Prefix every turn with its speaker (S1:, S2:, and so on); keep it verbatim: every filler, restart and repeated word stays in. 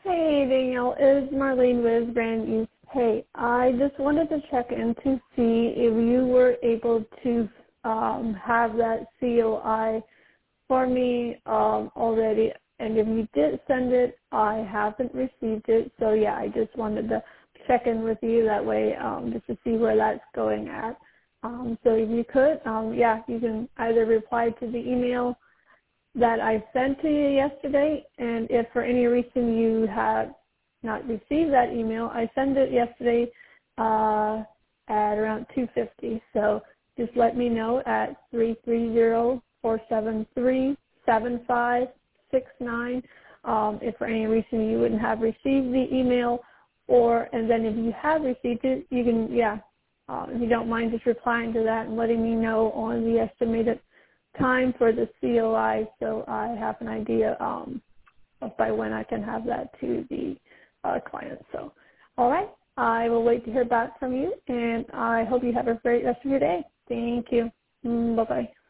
S1: Hey, Danielle. It's Marlene with Brand East. Hey, I just wanted to check in to see if you were able to um, have that C O I for me um, already. And if you did send it, I haven't received it. So, yeah, I just wanted to check in with you that way um, just to see where that's going at. Um, so if you could, um, yeah, you can either reply to the email that I sent to you yesterday, and if for any reason you have not received that email, I sent it yesterday uh, at around two fifty. So just let me know at three three zero, four seven three, seven five six nine um, if for any reason you wouldn't have received the email, or and then if you have received it, you can, yeah, uh, if you don't mind just replying to that and letting me know on the estimated time for the C O I, so I have an idea um, of by when I can have that to the uh, client. So, all right, I will wait to hear back from you, and I hope you have a great rest of your day. Thank you. Mm, bye-bye.